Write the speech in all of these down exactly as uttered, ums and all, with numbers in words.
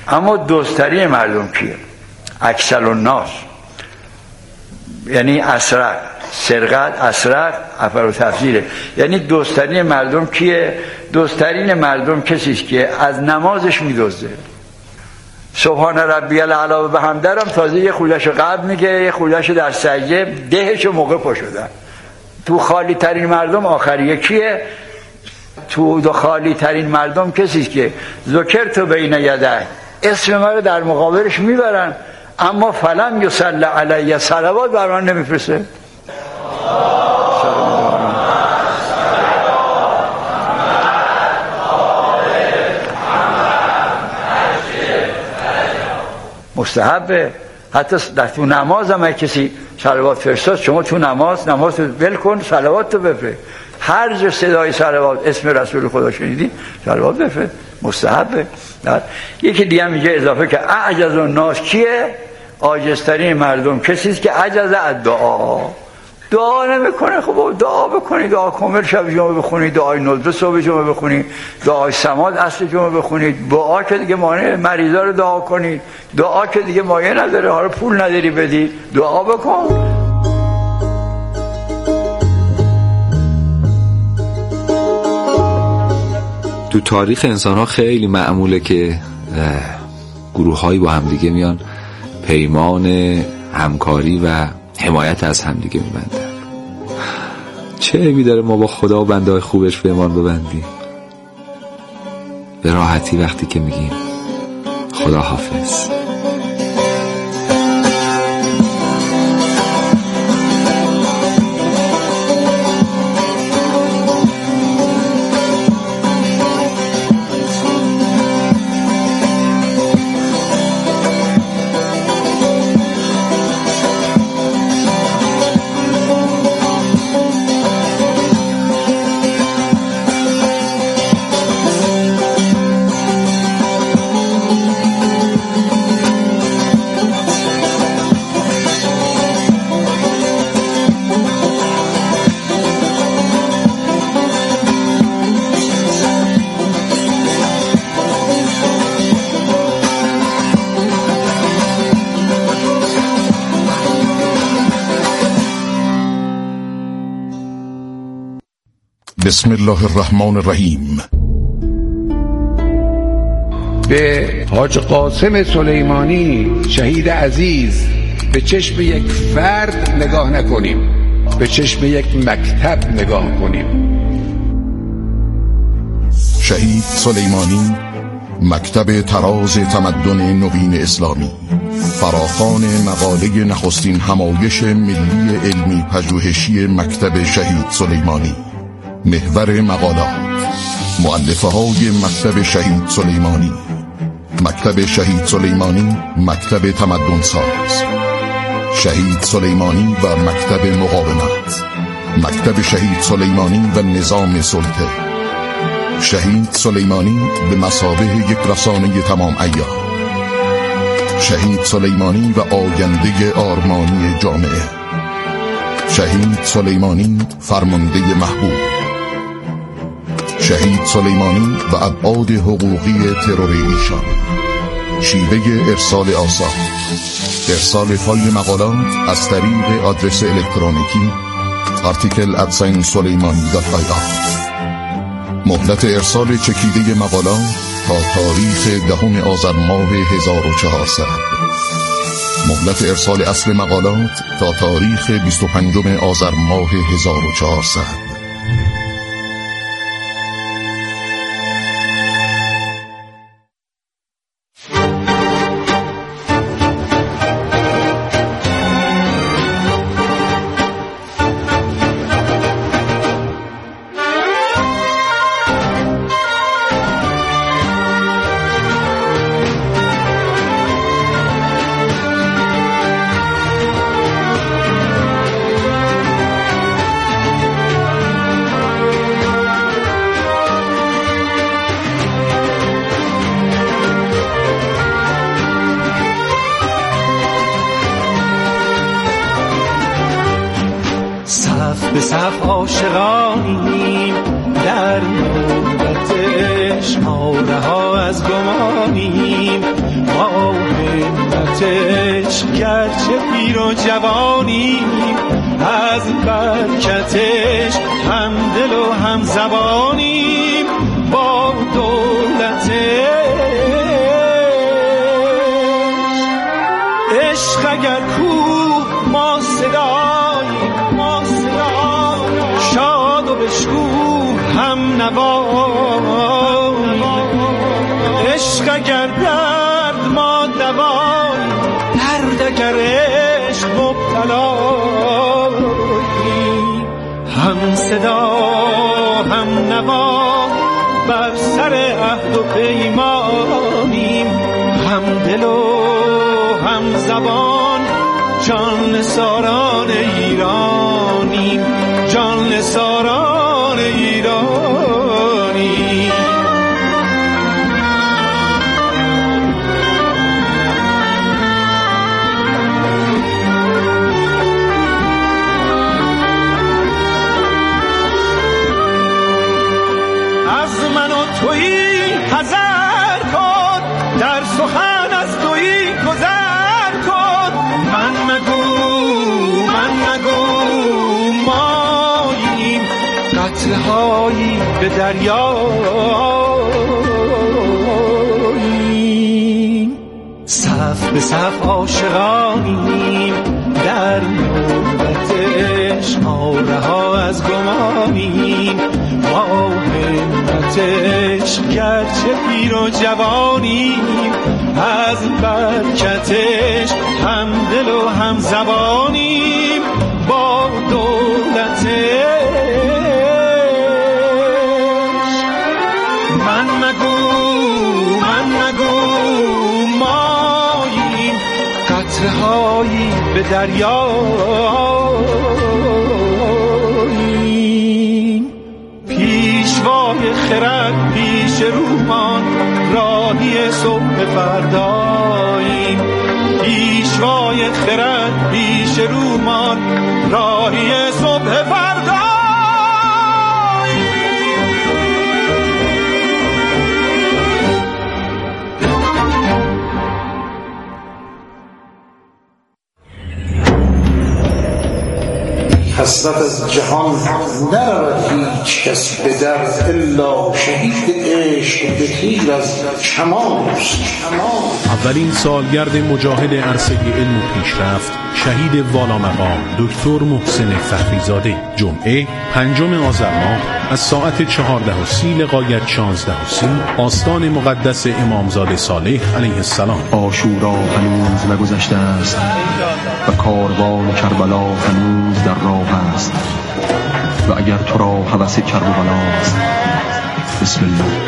اما دوستری مردم کیه؟ اکثر الناس، یعنی اسرق، سرقت، اسرق، افر و تفضیله. یعنی دوستری مردم کیه؟ دوسترین مردم کسی است که از نمازش میدزده. سبحان ربی الاعلی و بحمده هم تازه یه خودشو قبل میگه، یه خودشو در سجده، دهشو موقع پا شدن. تو خالی ترین مردم آخریه کیه؟ تو دو خالی ترین مردم کسی است که ذکرت بین یدی، اسم من رو در مقابلش میبرن اما فلم یصلی علیه، صلوات بر من نمیفرسته. مستحبه. حتی در تو نماز هم کسی صلوات فرستاد، شما تو نماز نماز رو ول کن، صلوات رو بفرست. هر جا صدای صلوات اسم رسول خدا شنیدی صلوات بفرست، مستحبه. یکی دیگه هم اینجا اضافه که اعجز الناس کیه؟ عاجزترین مردم کسی است که عجز از دعا، دعا نمیکنه. خب دعا بکنید، دعا کامل شب جمعه بخونید، دعای ندره صبح جمعه بخونید، دعای سماد اصل جمعه بخونید. دعا که دیگه مانع مریضا رو دعا کنید، دعا که دیگه مایه نداره، حالا پول نداری بدی، دعا بکن. تو تاریخ انسان ها خیلی معموله که گروه هایی با همدیگه میان پیمان همکاری و حمایت از همدیگه میبندن. چه عیبی داره ما با خدا و بنده های خوبش پیمان ببندیم؟ به راحتی وقتی که میگیم خدا حافظ. بسم الله الرحمن الرحیم. به حاج قاسم سلیمانی شهید عزیز به چشم یک فرد نگاه نکنیم، به چشم یک مکتب نگاه کنیم. شهید سلیمانی مکتب تراز تمدن نوین اسلامی، فراخوان مقاله نخستین همایش ملی علمی پژوهشی مکتب شهید سلیمانی، محور مقالات، مؤلفه های مکتب شهید سلیمانی، مکتب شهید سلیمانی، مکتب تمدن ساز، شهید سلیمانی و مکتب مقاومت، مکتب شهید سلیمانی و نظام سلطه، شهید سلیمانی به مثابه یک رسانه تمام عیار، شهید سلیمانی و آینده آرمانی جامعه، شهید سلیمانی فرمانده محبوب، شهید سلیمانی و ابعاد حقوقی ترور ایشان، شیوه ارسال آثار، ارسال فایل مقالات از طریق آدرس الکترونیکی article at suleimani dot i r. مهلت ارسال چکیده مقالات تا تاریخ دهم آذر ماه هزار و چهارصد. مهلت ارسال اصل مقالات تا تاریخ بیست و پنجم آذر ماه هزار و چهارصد. صف به صف عاشقانیم در نوبت عشق رها از گمانیم، با همت عشق گرچه پیر و جوانیم، از برکتش هم دل و هم زبانیم، با دولتش عشق اگر کوه ما صداییم، ما صداییم شاد و بشکوه هم نواییم، عشق اگر درد ما دواییم، درد اگر عشق مبتلاییم، هم صدا هم نوا بر سر عهد و پیمانیم، هم دل و هم زبان جان نثاران ایرانیم، جان نثاران ایرانیم. از من و تویی حذر کن، در سخن از تویی گذر کن، من مگو من مگو ماییم، قطرهایی به دریاییم، صف به صف عاشقانیم، در نوبت عشق رها از گمانیم، با همت عشق گرچه پیر و جوانیم، از برکتش هم دل و هم زبانیم، با دولتش من مگو من مگو ماییم، قطرهایی به دریاییم، پیشوای خرد پیش رومان، راهی صبح فرداییم، پیشوای خرد پیش رومان، راهی صبح فرداییم. حسرت از جهان نرود هیچ کس به در، الا شهید عشق به تیر از کمانست. اولین سالگرد مجاهد عرصه علم و پیشرفت، شهید والامقام دکتر محسن فخریزاده، جمعه پنجم آذر ماه از ساعت چهارده و سی لغایت شانزده و سی، آستان مقدس امامزاده صالح علیه السلام. عاشورا هنوز نگذشته است و کاروان کربلا هنوز در راه است، و اگر تو را هوس کربلاست، بسم الله.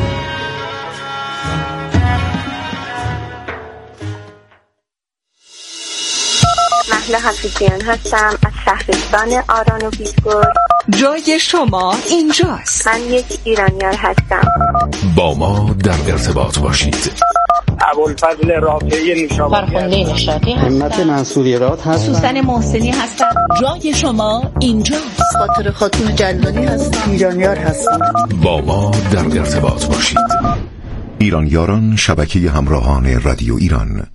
مهلا حفیظیان هستم از شهرستان آران و بیزگور. جای شما اینجاست. من یک ایرانیار هستم. با ما در ارتباط باشید. ابوالفضل رافعی نوشابادی، فرخنده نشاطی هستم. همت منصوری راد هستم. سوسن محسنی هستم. جای شما اینجاست. خاطر خاتون جلانی هستم. ایرانیار هستم. با ما در ارتباط باشید. ایرانیاران، شبکه همراهان رادیو ایران.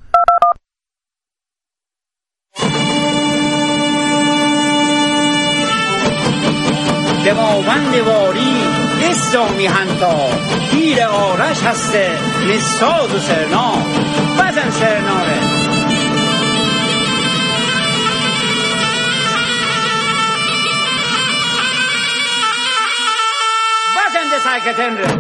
دماوند واری نسامی هنتا، پیر آرش هسته نساز و سرنا، بزن سرناره بزن ده ساکتن ره.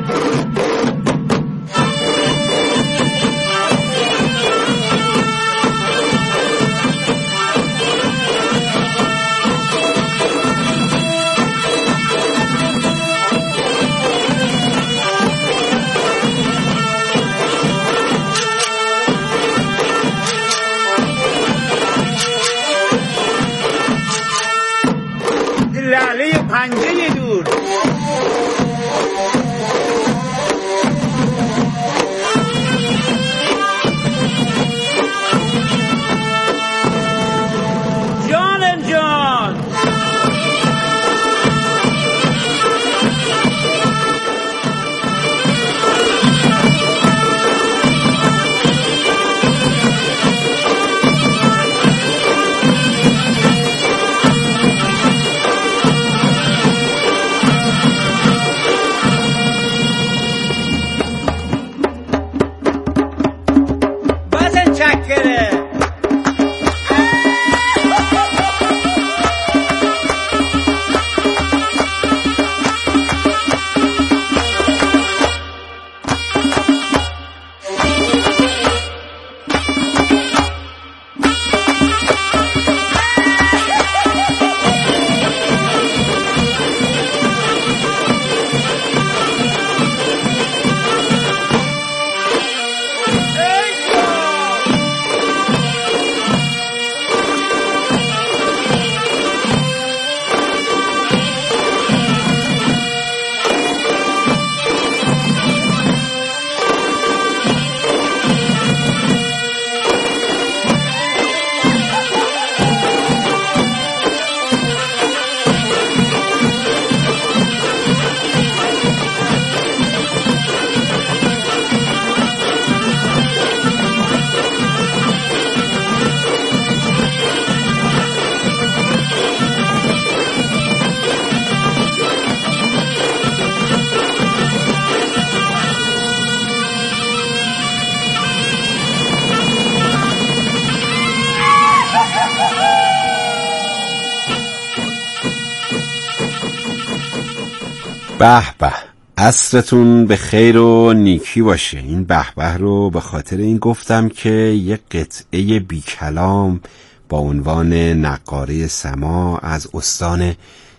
متشکره. به به، عصرتون به خیر و نیکی باشه. این به به رو به خاطر این گفتم که یک قطعه بی کلام با عنوان نقاره سما از استان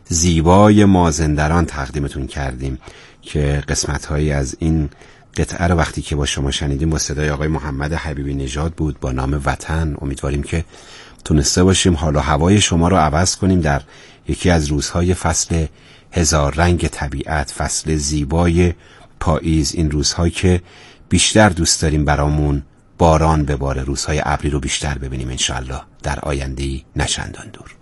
زیبای مازندران تقدیمتون کردیم که قسمت‌هایی از این قطعه رو وقتی که با شما شنیدیم با صدای آقای محمد حبیبی نژاد بود با نام وطن. امیدواریم که تونسته باشیم حال و هوای شما رو عوض کنیم در یکی از روزهای فصل هزار رنگ طبیعت، فصل زیبای پاییز. این روزهایی که بیشتر دوست داریم برامون باران بباره، روزهای ابری رو بیشتر ببینیم انشالله در آینده‌ای نچندان دور.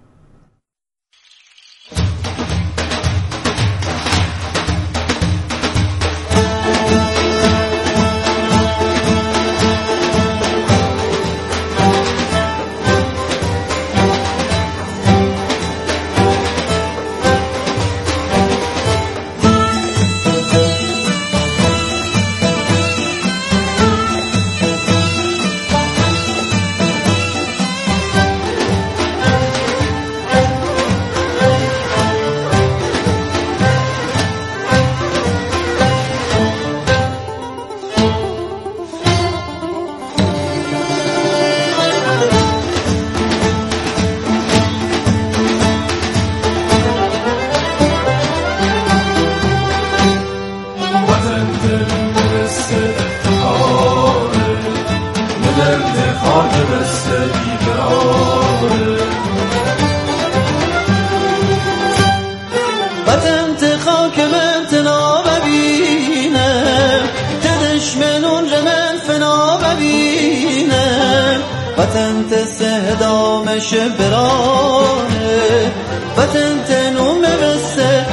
وطن تسه دامش برانه وطن تنوم بسه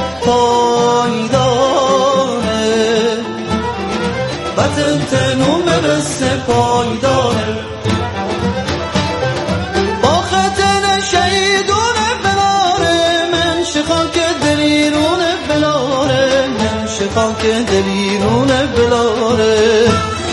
پایدانه وطن تنوم بسه پایدانه با خطن شهیدونه بلاره من شخاک دلیرونه بلاره من شخاک دلیرونه بلاره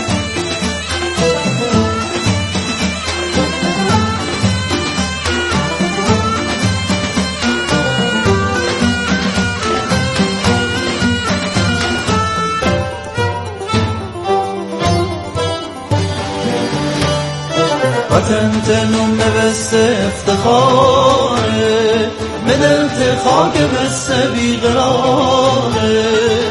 وطن تنوم بس افتخاره مدلت خاک بس بیقراره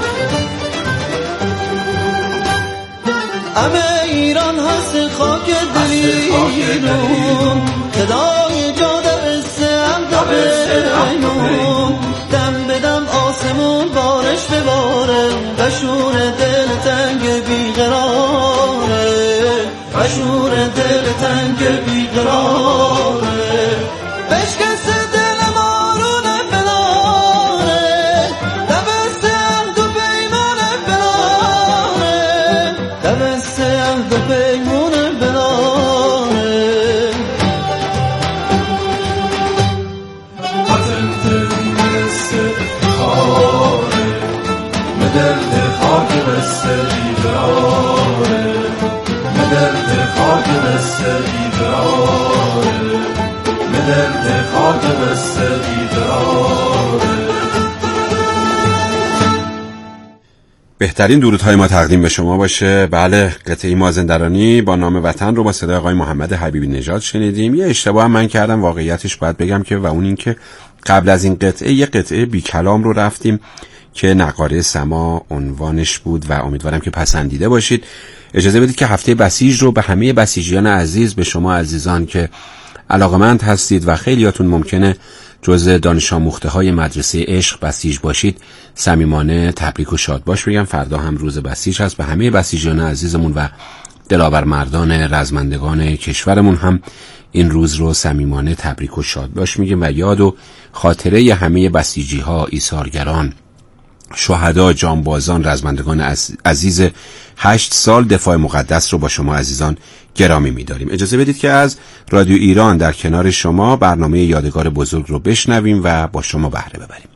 همه ایران هست خاک دلیرون خدای جاده بس هم دبینون دم بدم آسمون بارش بباره بشور دل تنگ بیقراره بشور دل تنگ بیقراره بشکست دل مارونه بلاره دبست عهد و پیمانه بلاره دبست عهد و پیمانه بلاره وطن تنس افتخاره مدرد خاک بسته بیقراره درد خاک بس بسته بیقراره به درد خاک بسته بیقراره. بهترین درودهای ما تقدیم به شما باشه. بله، قطعه مازندرانی با نام وطن رو با صدای آقای محمد حبیبی نژاد شنیدیم. یه اشتباه هم من کردم، واقعیتش باید بگم که و اون این که قبل از این قطعه یه قطعه بی کلام رو رفتیم که نقاره سما عنوانش بود و امیدوارم که پسندیده باشید. اجازه بدید که هفته بسیج رو به همه بسیجیان عزیز، به شما عزیزان که علاقمند هستید و خیلیاتون ممکنه جزء دانش آموخته های مدرسه عشق بسیج باشید، صمیمانه تبریک و شادباش بگم. فردا هم روز بسیج هست. به همه بسیجیان عزیزمون و دلاور مردان رزمندگان کشورمون هم این روز رو صمیمانه تبریک و شادباش میگیم و یاد و خاطره ی همه بسیجی ها، ایثارگران، شهدا، جانبازان، رزمندگان عزیز هشت سال دفاع مقدس رو با شما عزیزان گرامی می‌داریم. اجازه بدید که از رادیو ایران در کنار شما برنامه یادگار بزرگ رو بشنویم و با شما بهره ببریم.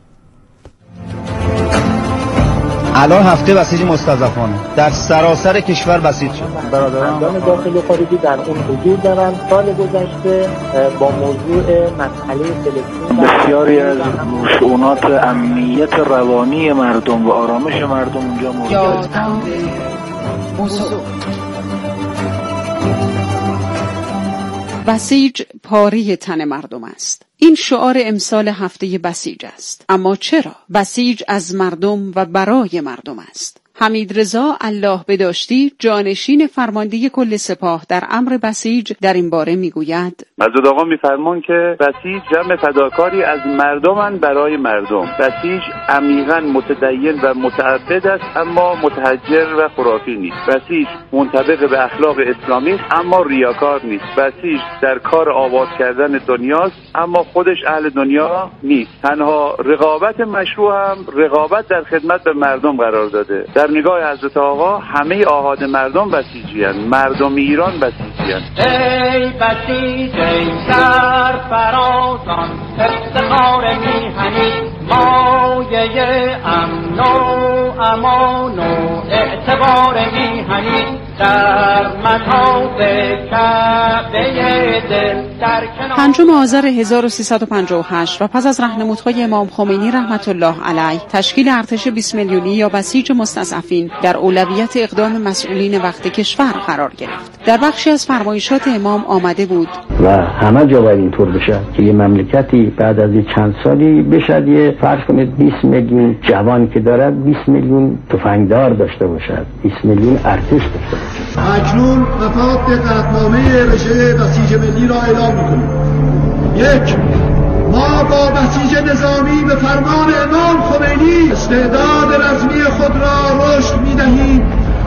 الان هفته بسیج مستضعفانه در سراسر کشور بسیج شد. برادران داخل و خارجی در اون حضور دارن. سال گذشته با موضوع مسئله سلکسیون بسیاری از شؤونات امنیت روانی مردم و آرامش مردم اونجا موجود است. بسیج پاره تن مردم است. این شعار امسال هفته بسیج است. اما چرا؟ بسیج از مردم و برای مردم است. حمید رضا الله بداشتی، جانشین فرمانده کل سپاه در امر بسیج، در این باره میگوید: مجدد آقا میفرمان که بسیج جمع فداکاری از مردمن برای مردم. بسیج عمیقاً متدین و متعبد است اما متحجر و خرافی نیست. بسیج منطبق به اخلاق اسلامی است اما ریاکار نیست. بسیج در کار آباد کردن دنیاست اما خودش اهل دنیا نیست. تنها رقابت مشروع هم رقابت در خدمت به مردم قرار داده. در نگاه حضرت آقا همه آحاد مردم بسیجی هستند، مردم ایران بسیجی هستند. ای بسیج ای سرفرازان، افتخار میهنی، مایه امن و امان و اعتبار میهنی، در مطاف کعبه دل در کنار. پنجم آذر هزار و سیصد و پنجاه و هشت و پس از راهنمودهای امام خمینی رحمت الله علیه، تشکیل ارتش بیست میلیونی یا بسیج مستضعفین در اولویت اقدام مسئولین وقت کشور قرار گرفت. در بخشی از فرمایشات امام آمده بود و همه جا باید اینطور بشه که یه مملکتی بعد از چند سالی بشد یه فرض کنید بیست میلیون جوان که دارد بیست میلیون تفنگدار داشته باشد، بیست میلیون ارتش داشته باشد. اکنون مفاد قطعنامه رژه بسیج ملی را اعلام می‌کنیم. یک، ما با بسیج نظامی به فرمان امام خمینی استعداد رزمی خود را رشد می‌دهیم.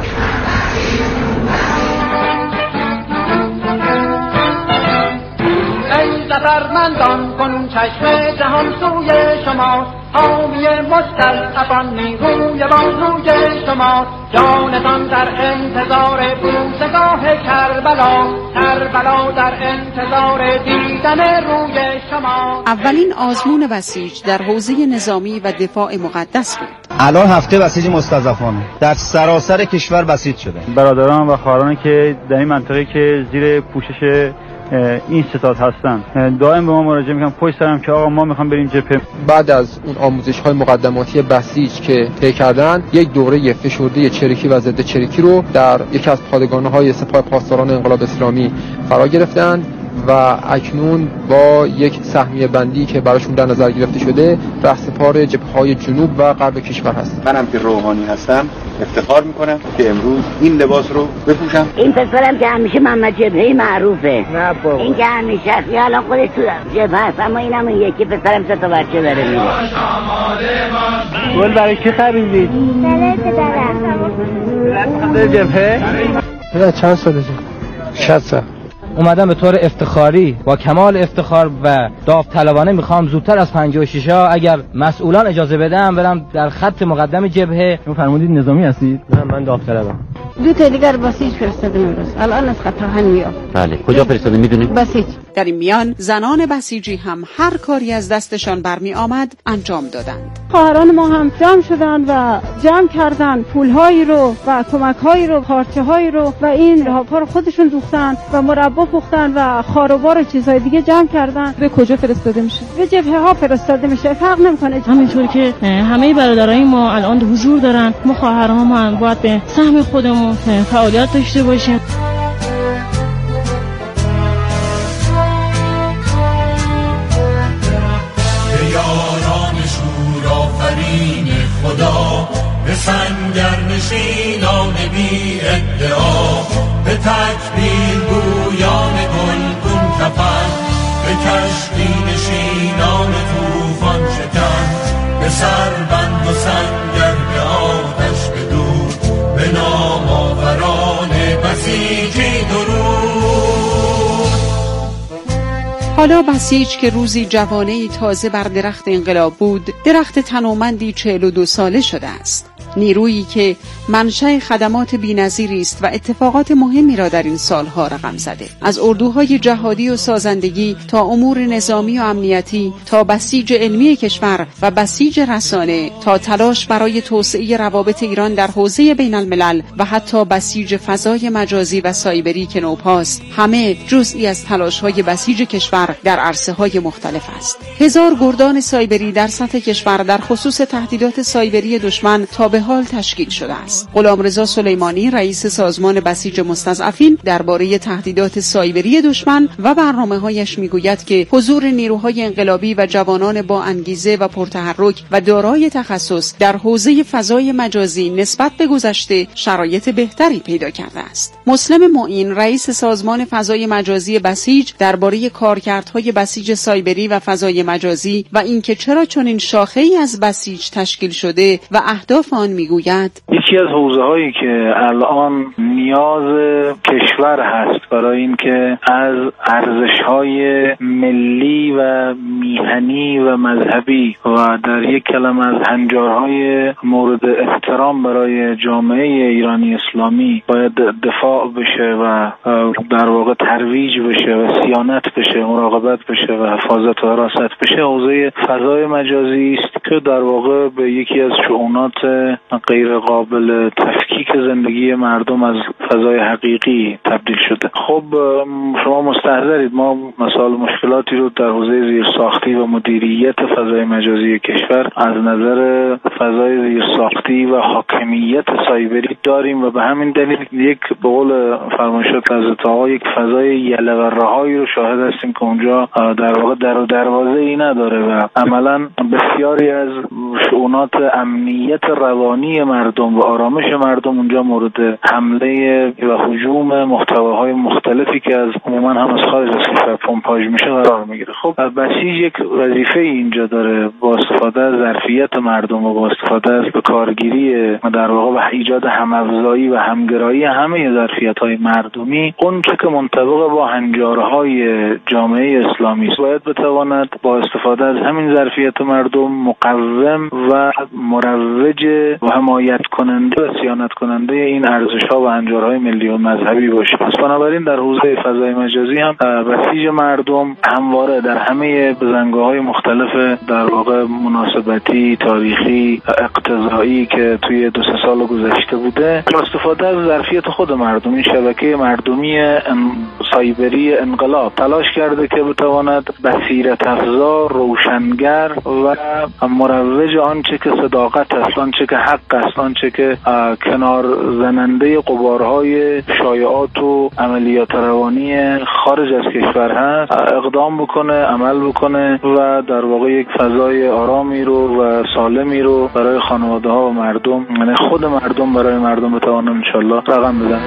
ای زفرمندان کن چشم جهان سوی شما، حامی مستضعفان نیروی بازوی شما، جانتان در انتظار بوسگاه کربلا، کربلا در انتظار دیدن روی شما. اولین آزمون بسیج در حوزه نظامی و دفاع مقدس بود. الان هفته بسیج مستضعفانه در سراسر کشور بسیج شده. برادران و خواهرانی که در این منطقه که زیر پوشش این ستاد هستن دائم به ما مراجعه میکنن پشت سرم که آقا ما میخوام بریم جبهه. بعد از اون آموزش های مقدماتی بسیج که طی کردن، یک دوره فشرده چریکی و ضد چریکی رو در یکی از پادگانه های سپاه پاسداران انقلاب اسلامی فرا گرفتن و اکنون با یک سهمیه بندی که براشون در نظر گرفته شده رهسپار جبهه‌های جنوب و غرب کشور هست. منم که روحانی هستم افتخار میکنم که امروز این لباس رو بپوشم. این پسرم که همیشه محمد جبهه‌ای معروفه. نه بابا. این که همیشه است. الان خودش تو جبهه است اما اینم اون یکی پسرم سه تا بچه داره میره. گل برای کی خریدی؟ برای پدرم. برای جبهه؟ نه چند سالشه؟ شصت سال. اومدم به طور افتخاری با کمال افتخار و داوطلبانه میخوام زودتر از پنجاه و شش ها اگر مسئولان اجازه بدن برم در خط مقدم جبهه. شما فرمودید نظامی هستید؟ نه من داوطلبم. دو تا دیگر بسیج فرستادم امروز. الان از خطاهن میاد. بله. کجا فرستاده میدونی؟ بسیج. در این میان زنان بسیجی هم هر کاری از دستشان برمی آمد انجام دادند. خواهران ما هم جمع شدن و جمع کردن پولهایی رو و کمکهایی رو، پارچه‌هایی رو و این لحاف‌ها رو خودشون دوختن و مربا پختن و خاروبار و چیزهای دیگه جمع کردن. به کجا فرستاده میشه؟ به جبهه ها فرستاده میشه. فرق نمیکنه. همینطور که همه برادرای ما الان حضور دارن، ما خواهران ما هم باید به سهم خودمون فعالیت داشته باشیم. به یاران شور آفرین خدا، به سنگر نشینان بی ادعا، به تکبیر گویان گلگون کفن، به کشتی نشینان طوفان شکن، به سربند و سنگر به آتش بدود، به نام آوران بسیجی درود. حالا بسیج که روزی جوانه‌ای تازه بر درخت انقلاب بود، درخت تنومندی چهل و دو ساله شده است. نیرویی که منشأ خدمات بی‌نظیری است و اتفاقات مهمی را در این سالها رقم زده. از اردوهای جهادی و سازندگی تا امور نظامی و امنیتی، تا بسیج علمی کشور و بسیج رسانه، تا تلاش برای توسعه روابط ایران در حوزه بین الملل و حتی بسیج فضای مجازی و سایبری که نوپاست، همه جزئی از تلاش‌های بسیج کشور در عرصه‌های مختلف است. هزار گردان سایبری در سطح کشور در خصوص تهدیدات سایبری دشمن تا به حال تشکیل شده است. غلامرضا سلیمانی رئیس سازمان بسیج مستضعفین درباره تهدیدات سایبری دشمن و برنامه‌هایش میگوید که حضور نیروهای انقلابی و جوانان با انگیزه و پرتحرک و دارای تخصص در حوزه فضای مجازی نسبت به گذشته شرایط بهتری پیدا کرده است. مسلم معین رئیس سازمان فضای مجازی بسیج درباره کارکردهای بسیج سایبری و فضای مجازی و اینکه چرا چنین شاخه‌ای از بسیج تشکیل شده و اهداف آن میگوید: یکی از حوزه‌هایی که الان نیاز کشور هست برای اینکه از ارزش‌های ملی و میهنی و مذهبی و در یک کلمه از هنجارهای مورد احترام برای جامعه ایرانی اسلامی باید دفاع بشه و در واقع ترویج بشه و صیانت بشه، مراقبت بشه و حفاظت و حراست بشه، حوزه فضای مجازی است که در واقع به یکی از شؤونات غیر قابل تفکیک زندگی مردم از فضای حقیقی تبدیل شده. خب شما مستحضرید ما مسائل مشکلاتی رو در حوزه زیرساختی و مدیریت فضای مجازی کشور از نظر فضای زیرساختی و حاکمیت سایبری داریم و به همین دلیل یک به قول فرمایشات حضرت آقا یک فضای یله و رهایی رو شاهد هستیم که اونجا در واقع در و دروازه ای نداره و عملا بسیاری از شؤونات امنیت روانی مردم و آرامش مردم اونجا مورد حمله و هجوم محتواهای مختلفی که از عموما هم از خارج از کشور پمپاژ میشه قرار میگیره. خب بسیج یک وظیفه اینجا داره با استفاده از ظرفیت مردم و با استفاده از بکارگیری در واقع و ایجاد هم‌افزایی و همگرایی همه ظرفیت‌های مردمی، اون چه که منطبق با هنجارهای جامعه اسلامی است باید بتواند با استفاده از همین ظرفیت مردم مقوم و مروج و حمایت کننده و صیانت کننده این ارزش‌ها و هنجارهای ملی و مذهبی باشه. پس بنابراین در حوزه فضای مجازی هم بسیج مردم همواره در همه بزنگاه‌های مختلف در واقع مناسبتی، تاریخی، اقتضایی که توی دو سه سال گذشته بوده با استفاده از ظرفیت خود مردم، این شبکه مردمی سایبری انقلاب تلاش کرده که بتواند بصیرت افزا، روشنگر و مروج آنچه که صداقت است، آنچه که حق است، آنچه که کنار زننده غبارهای شایعات و عملیات روانی خارج از کشور هست اقدام بکنه، عمل بکنه و در واقع یک فضای آرامی رو و سالمی رو برای خانواده ها و مردم، یعنی خود مردم برای مردم بتوانن انشالله رقم بدن.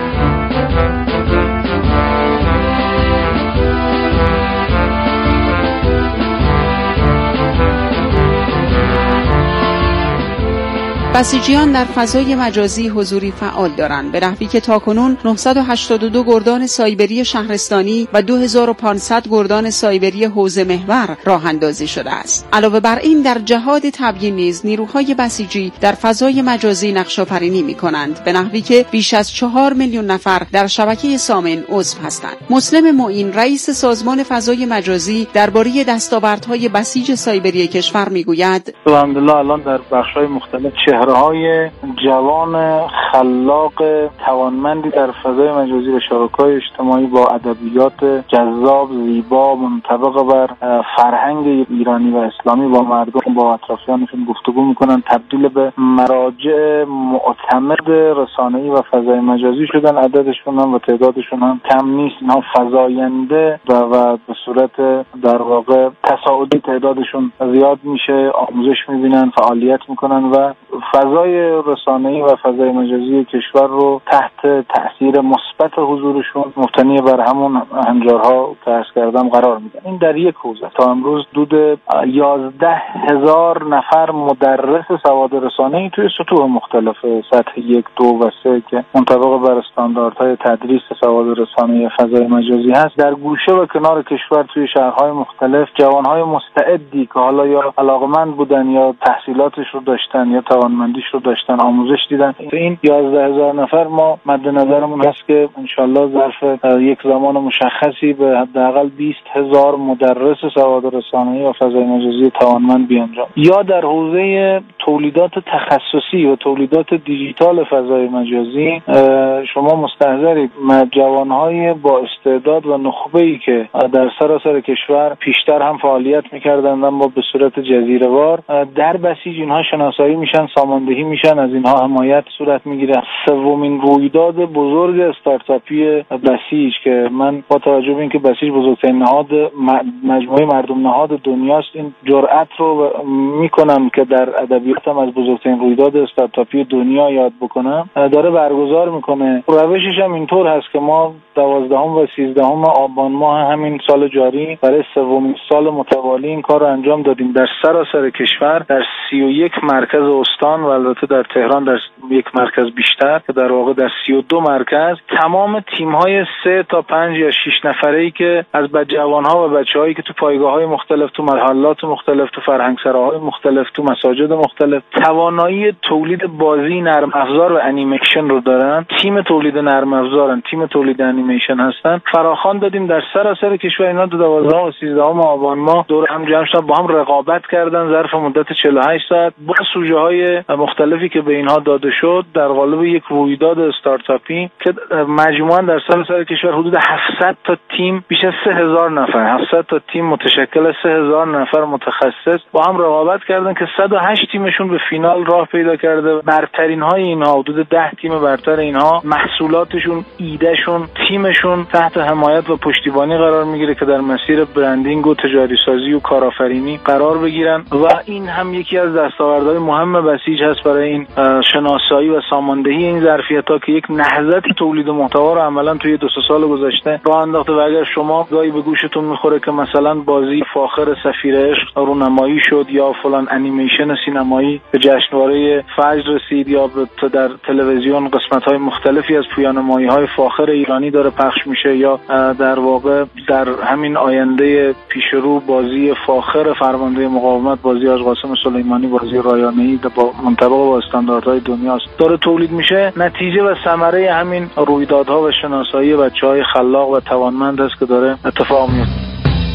بسیجیان در فضای مجازی حضوری فعال دارند، به نحوی که تاکنون نهصد و هشتاد و دو گردان سایبری شهرستانی و دو هزار و پانصد گردان سایبری حوزه محور راه اندازی شده است. علاوه بر این در جهاد تبیین نیز نیروهای بسیجی در فضای مجازی نقش‌آفرینی می‌کنند، به نحوی که بیش از چهار میلیون نفر در شبکه سامن عضو هستند. مسلم معین رئیس سازمان فضای مجازی درباره دستاوردهای بسیج سایبری کشور میگوید: الحمدلله الان در بخش‌های مختلف چهره‌های جوان خلاق توانمندی در فضای مجازی و شبکه‌های اجتماعی با ادبیات جذاب، زیبا، منطبق بر فرهنگ ایرانی و اسلامی با مردم، با اطرافیانشون گفتگو میکنن، تبدیل به مراجع معتمد رسانه‌ای و فضای مجازی شدن. عددشون هم و تعدادشون هم کم نیست. اینها فزاینده و, و به صورت در واقع تصاعدی تعدادشون زیاد میشه، آموزش میبینن، فعالیت میکنن و فضای رسانه‌ای و فضای مجازی کشور رو تحت تأثیر مثبت حضورشون مبتنی بر همون هنجارها که عرض کردم قرار میدن. این در یک حوزه. تا امروز حدود یازده هزار نفر مدرس سواد رسانه‌ای توی سطوح مختلف سطح یک، دو و سه که منطبق بر استانداردهای تدریس سواد رسانه‌ای فضای مجازی هست در گوشه و کنار کشور توی شهرهای مختلف جوانهای مستعدی که حالا یا علاقمند بودن یا تحصیلاتش رو داشتن یا توانمندیش رو داشتن آموزش دیدن. این یازده هزار نفر ما مد نظرمون هست که انشالله ظرف یک زمان مشخصی به حداقل بیست هزار مدرس سواد رسانه‌ای و فضای مجازی توانمند بیانجام. یا در حوزه تولیدات تخصصی و تولیدات دیجیتال فضای مجازی شما مستحضرید جوانهای با استعداد و نخبه‌ای که در سراسر کشور پیشتر هم فعالیت می‌کردند اما به صورت جزیره‌وار در بسیج اینها شناسایی میشن، ساماندهی میشن، از اینها حمایت صورت میگیره. سومین رویداد بزرگ استارتاپی بسیج که من با توجه به اینکه بسیج بزرگترین نهاد مجموعه مردم نهاد دنیاست این جرأت رو میکنم که در ادبیاتم از بزرگترین رویداد استارتاپی دنیا یاد بکنم داره برگزار میکنه. روشش هم اینطور هست که ما دوازدهم و سیزدهم آبان ماه همین سال جاری برای سومین سال متوالی این کار رو انجام دادیم در سراسر کشور در سی و یک مرکز استان و البته در تهران در یک مرکز بیشتر که در واقع در سی و دو مرکز تمام تیم‌های سه تا پنج یا شش نفره‌ای که از جوان‌ها و بچه‌هایی که تو پایگاه‌های مختلف، تو محلات مختلف، تو فرهنگسراهای مختلف، تو مساجد مختلف توانایی تولید بازی نرم افزار و انیمیشن رو دارن، تیم تولید نرم افزارن، تیم تولید انیمیشن هستن، فراخوان دادیم در سراسر کشور. اینا دو دوازدهم و سیزدهم آبان ماه دور هم جمع شدن، با هم رقابت کردن ظرف مدت چهل و هشت ساعت با سوژه‌های مختلفی که به اینها داده شد در قالب یک رویداد استارتاپی که مجموعاً در سراسر کشور حدود هفتصد تا تیم، بیش از سه هزار نفر، هفتصد تا تیم متشکل از سه هزار نفر متخصص با هم رقابت کردن که صد و هشت تیمشون به فینال راه پیدا کرده. برترین های اینها حدود ده تیم برتر اینها محصولاتشون، ایدهشون، تیمشون تحت حمایت و پشتیبانی قرار میگیره که در مسیر برندینگ و تجاری سازی و کارآفرینی قرار بگیرن و این هم یکی از دستاوردهای مهم بسیج هست برای این شناسایی و ساماندهی این ظرفیت‌ها که یک نهضت تولید محتوا رو عملاً توی دو سه سال گذشته راه انداخته. و اگر شما گاهی به گوشتون میخوره که مثلا بازی فاخر سفیر عشق رونمایی شد یا فلان انیمیشن سینمایی به جشنواره فجر رسید یا در تلویزیون قسمت‌های مختلفی از پویانمایی‌های فاخر ایرانی داره پخش میشه یا در واقع در همین آینده پیشرو بازی فاخر فرمانده مقاومت، بازی آج قاسم سلیمانی، بازی رایانه‌ای با منطبق با استانداردهای دنیاست داره تولید میشه، نتیجه و ثمره همین رویدادها و شناسایی بچه‌های خلاق و توانمند است که داره اتفاق میفته.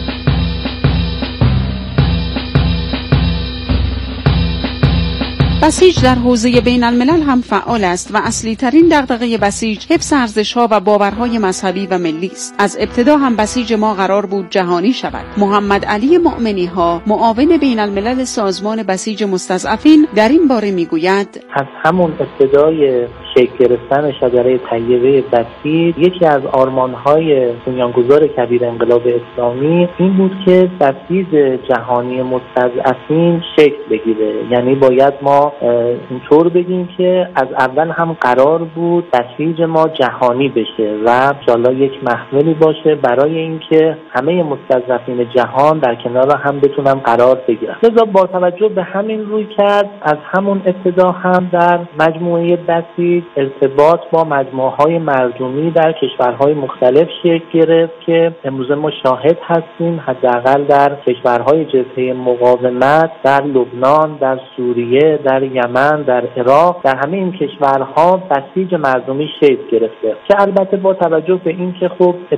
بسیج در حوزه بین الملل هم فعال است و اصلی ترین دغدغه بسیج حفظ ارزش‌ها و باورهای مذهبی و ملی است. از ابتدا هم بسیج ما قرار بود جهانی شود. محمد علی مؤمنی ها معاون بین الملل سازمان بسیج مستضعفین در این باره میگوید: از همون ابتدای شکل گرفتن شجره طیبه بسیج یکی از آرمان‌های بنیانگذار کبیر انقلاب اسلامی این بود که بسیج جهانی مستضعفین شکل بگیره. یعنی باید ما اینطور بگیم که از اول هم قرار بود بسیج ما جهانی بشه و انشالله یک محملی باشه برای اینکه همه مستضعفین جهان در کنار هم بتونن قرار بگیرن. لذا با توجه به همین روی کرد از همون ابتدا هم در مجموعه بسیج ارتباط با مجموعه‌های مردمی در کشورهای مختلف شکل گرفت که امروز ما شاهد هستیم، حداقل در کشورهای جبهه مقاومت در لبنان، در سوریه، در یمن، در عراق، در همه این کشورها بسیج مردمی شکل گرفته که البته با توجه به اینکه خب